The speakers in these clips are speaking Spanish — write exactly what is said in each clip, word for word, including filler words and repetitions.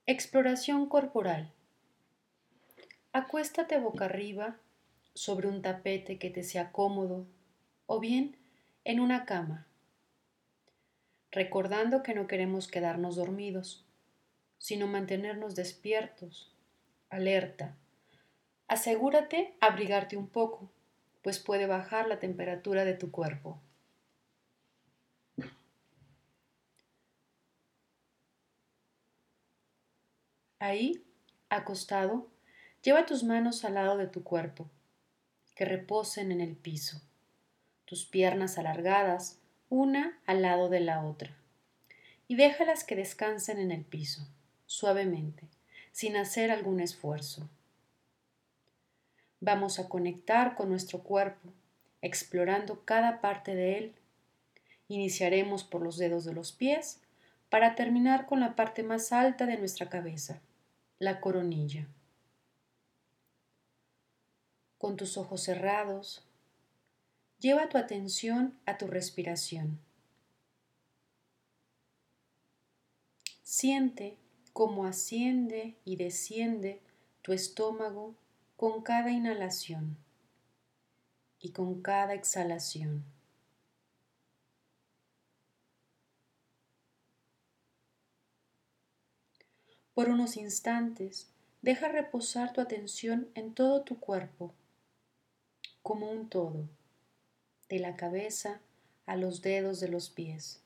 Exploración corporal. Acuéstate boca arriba sobre un tapete que te sea cómodo o bien en una cama, recordando que no queremos quedarnos dormidos, sino mantenernos despiertos, alerta. Asegúrate abrigarte un poco, pues puede bajar la temperatura de tu cuerpo. Ahí, acostado, lleva tus manos al lado de tu cuerpo, que reposen en el piso, tus piernas alargadas, una al lado de la otra, y déjalas que descansen en el piso, suavemente, sin hacer algún esfuerzo. Vamos a conectar con nuestro cuerpo, explorando cada parte de él. Iniciaremos por los dedos de los pies para terminar con la parte más alta de nuestra cabeza, la coronilla. Con tus ojos cerrados, lleva tu atención a tu respiración. Siente cómo asciende y desciende tu estómago con cada inhalación y con cada exhalación. Por unos instantes, deja reposar tu atención en todo tu cuerpo, como un todo, de la cabeza a los dedos de los pies.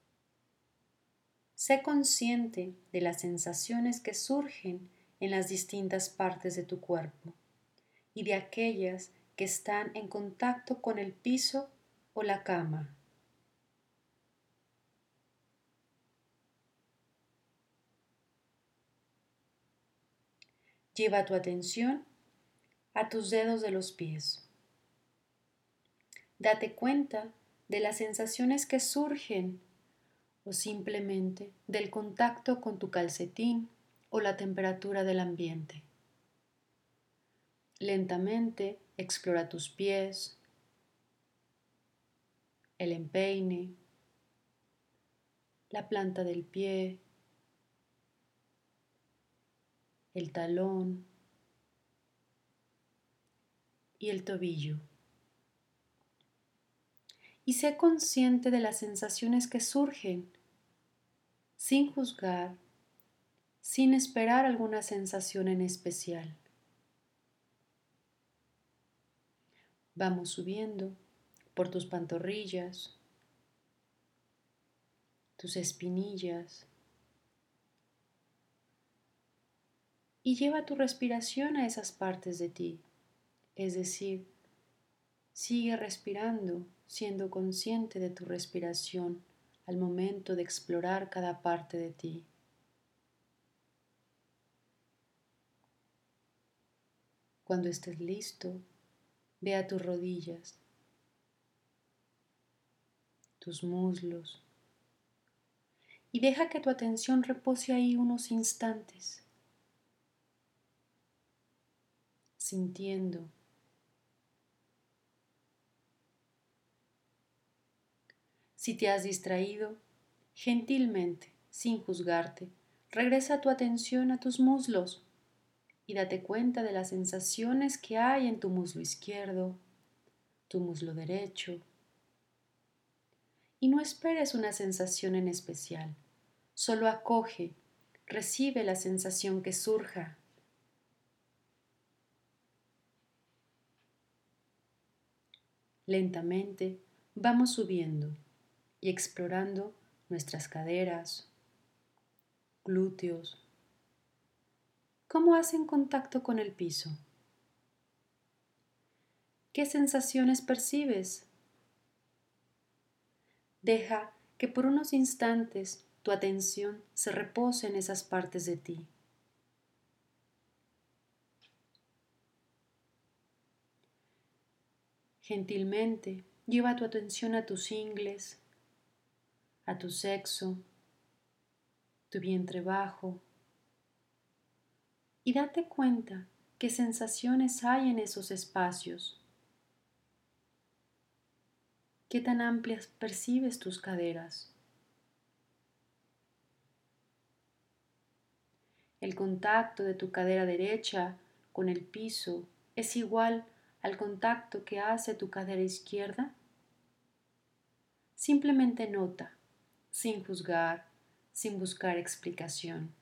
Sé consciente de las sensaciones que surgen en las distintas partes de tu cuerpo y de aquellas que están en contacto con el piso o la cama. Lleva tu atención a tus dedos de los pies. Date cuenta de las sensaciones que surgen o simplemente del contacto con tu calcetín o la temperatura del ambiente. Lentamente explora tus pies, el empeine, la planta del pie, el talón y el tobillo. Y sé consciente de las sensaciones que surgen, sin juzgar, sin esperar alguna sensación en especial. Vamos subiendo por tus pantorrillas, tus espinillas, y lleva tu respiración a esas partes de ti, es decir, sigue respirando, siendo consciente de tu respiración al momento de explorar cada parte de ti. Cuando estés listo, ve a tus rodillas, tus muslos, y deja que tu atención repose ahí unos instantes, sintiendo. Si te has distraído, gentilmente, sin juzgarte, regresa tu atención a tus muslos y date cuenta de las sensaciones que hay en tu muslo izquierdo, tu muslo derecho. Y no esperes una sensación en especial, solo acoge, recibe la sensación que surja. Lentamente vamos subiendo y explorando nuestras caderas, glúteos, cómo hacen contacto con el piso. ¿Qué sensaciones percibes? Deja que por unos instantes tu atención se repose en esas partes de ti. Gentilmente lleva tu atención a tus ingles, a tu sexo, tu vientre bajo, y date cuenta qué sensaciones hay en esos espacios. ¿Qué tan amplias percibes tus caderas? El contacto de tu cadera derecha con el piso es igual al contacto que hace tu cadera izquierda. Simplemente nota, sin juzgar, sin buscar explicación.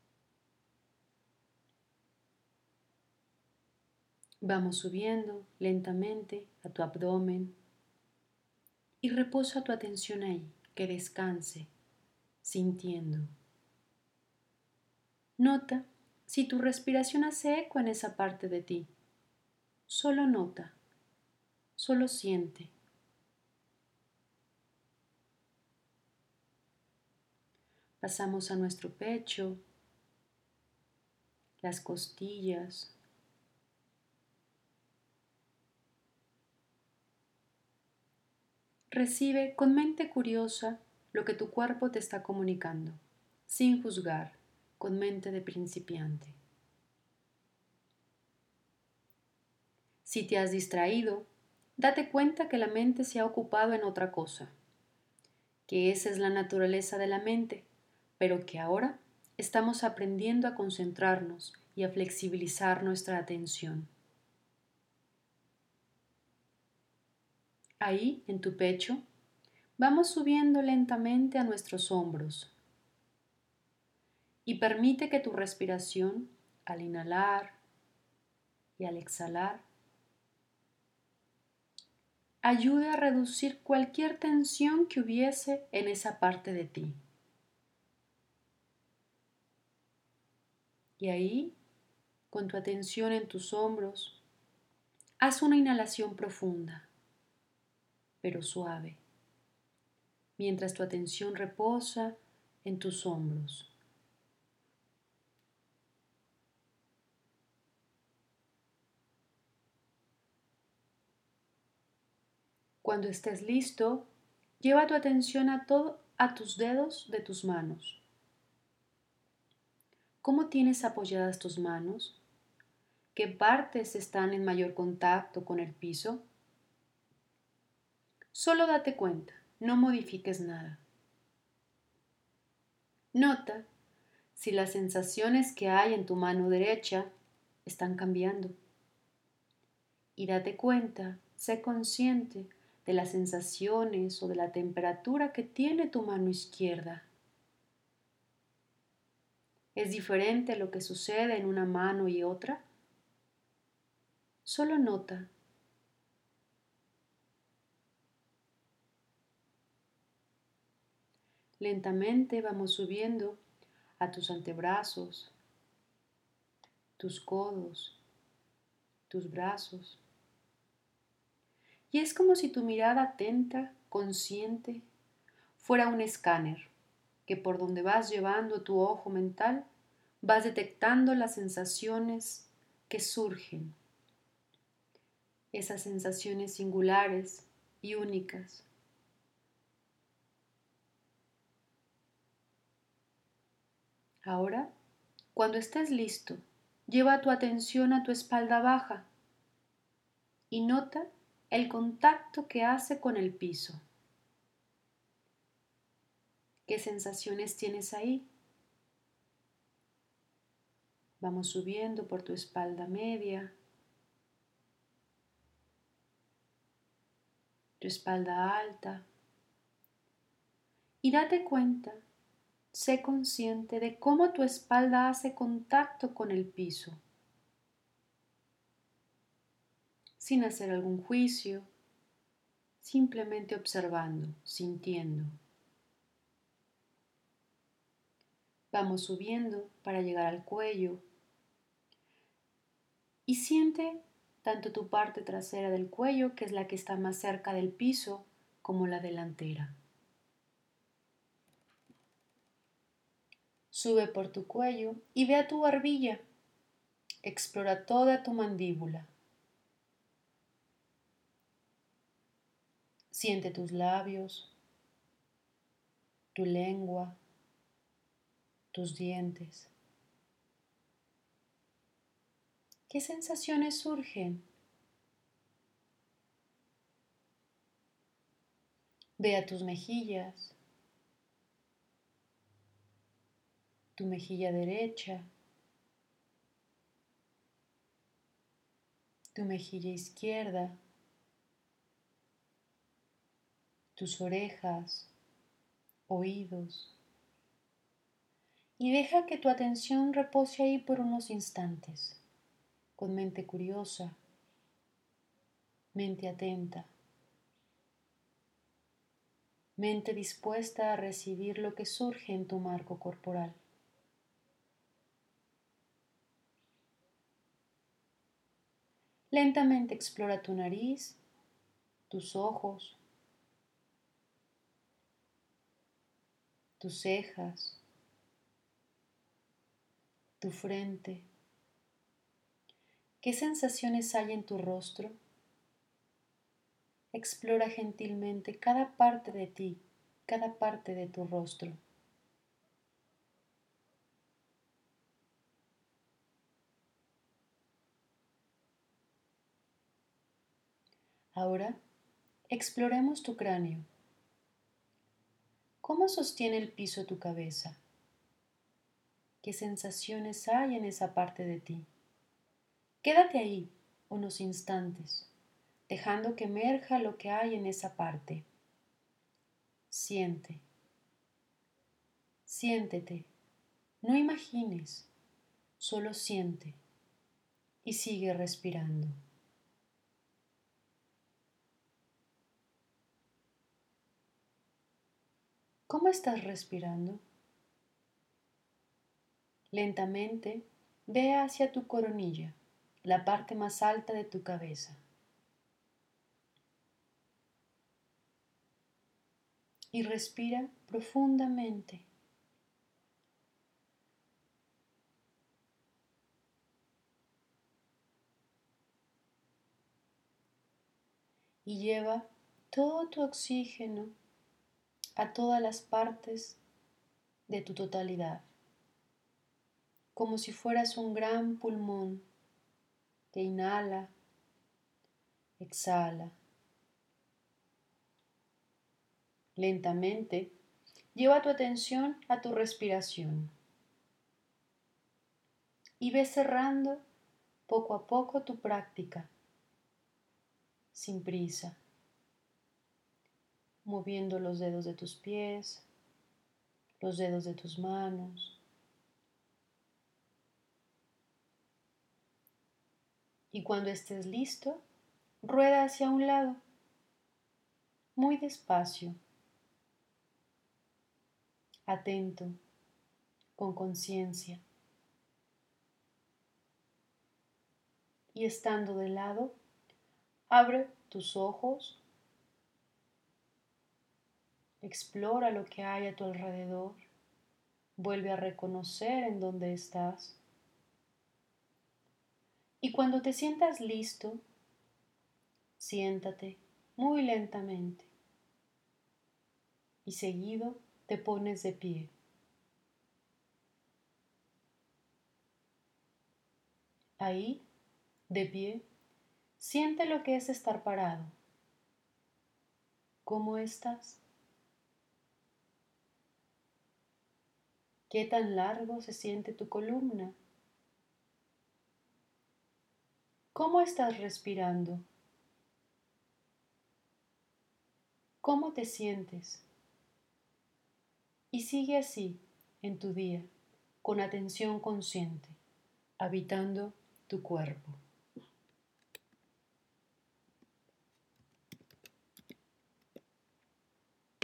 Vamos subiendo lentamente a tu abdomen y reposa tu atención ahí, que descanse, sintiendo. Nota si tu respiración hace eco en esa parte de ti. Solo nota, solo siente. Pasamos a nuestro pecho, las costillas. Recibe con mente curiosa lo que tu cuerpo te está comunicando, sin juzgar, con mente de principiante. Si te has distraído, date cuenta que la mente se ha ocupado en otra cosa, que esa es la naturaleza de la mente, pero que ahora estamos aprendiendo a concentrarnos y a flexibilizar nuestra atención. Ahí, en tu pecho, vamos subiendo lentamente a nuestros hombros y permite que tu respiración, al inhalar y al exhalar, ayude a reducir cualquier tensión que hubiese en esa parte de ti. Y ahí, con tu atención en tus hombros, haz una inhalación profunda, pero suave, mientras tu atención reposa en tus hombros. Cuando estés listo, lleva tu atención a todo, a tus dedos de tus manos. ¿Cómo tienes apoyadas tus manos? ¿Qué partes están en mayor contacto con el piso? Solo date cuenta, no modifiques nada. Nota si las sensaciones que hay en tu mano derecha están cambiando. Y date cuenta, sé consciente de las sensaciones o de la temperatura que tiene tu mano izquierda. ¿Es diferente lo que sucede en una mano y otra? Solo nota. Lentamente vamos subiendo a tus antebrazos, tus codos, tus brazos. Y es como si tu mirada atenta, consciente, fuera un escáner, que por donde vas llevando tu ojo mental, vas detectando las sensaciones que surgen, esas sensaciones singulares y únicas. Ahora, cuando estés listo, lleva tu atención a tu espalda baja y nota el contacto que hace con el piso. ¿Qué sensaciones tienes ahí? Vamos subiendo por tu espalda media, tu espalda alta, y date cuenta, sé consciente de cómo tu espalda hace contacto con el piso, sin hacer algún juicio, simplemente observando, sintiendo. Vamos subiendo para llegar al cuello y siente tanto tu parte trasera del cuello, que es la que está más cerca del piso, como la delantera. Sube por tu cuello y ve a tu barbilla. Explora toda tu mandíbula. Siente tus labios, tu lengua, tus dientes. ¿Qué sensaciones surgen? Ve a tus mejillas, tu mejilla derecha, tu mejilla izquierda, tus orejas, oídos, y deja que tu atención repose ahí por unos instantes, con mente curiosa, mente atenta, mente dispuesta a recibir lo que surge en tu marco corporal. Lentamente explora tu nariz, tus ojos, tus cejas, tu frente. ¿Qué sensaciones hay en tu rostro? Explora gentilmente cada parte de ti, cada parte de tu rostro. Ahora, exploremos tu cráneo. ¿Cómo sostiene el piso tu cabeza? ¿Qué sensaciones hay en esa parte de ti? Quédate ahí unos instantes, dejando que emerja lo que hay en esa parte. Siente, siéntete, no imagines, solo siente y sigue respirando. ¿Cómo estás respirando? Lentamente ve hacia tu coronilla, la parte más alta de tu cabeza, y respira profundamente. Y lleva todo tu oxígeno a todas las partes de tu totalidad, como si fueras un gran pulmón que inhala, exhala. Lentamente, lleva tu atención a tu respiración y ve cerrando poco a poco tu práctica, sin prisa, moviendo los dedos de tus pies, los dedos de tus manos. Y cuando estés listo, rueda hacia un lado, muy despacio, atento, con conciencia. Y estando de lado, abre tus ojos, explora lo que hay a tu alrededor, vuelve a reconocer en dónde estás. Y cuando te sientas listo, siéntate muy lentamente y seguido te pones de pie. Ahí, de pie, siente lo que es estar parado. ¿Cómo estás? ¿Qué tan largo se siente tu columna? ¿Cómo estás respirando? ¿Cómo te sientes? Y sigue así en tu día, con atención consciente, habitando tu cuerpo.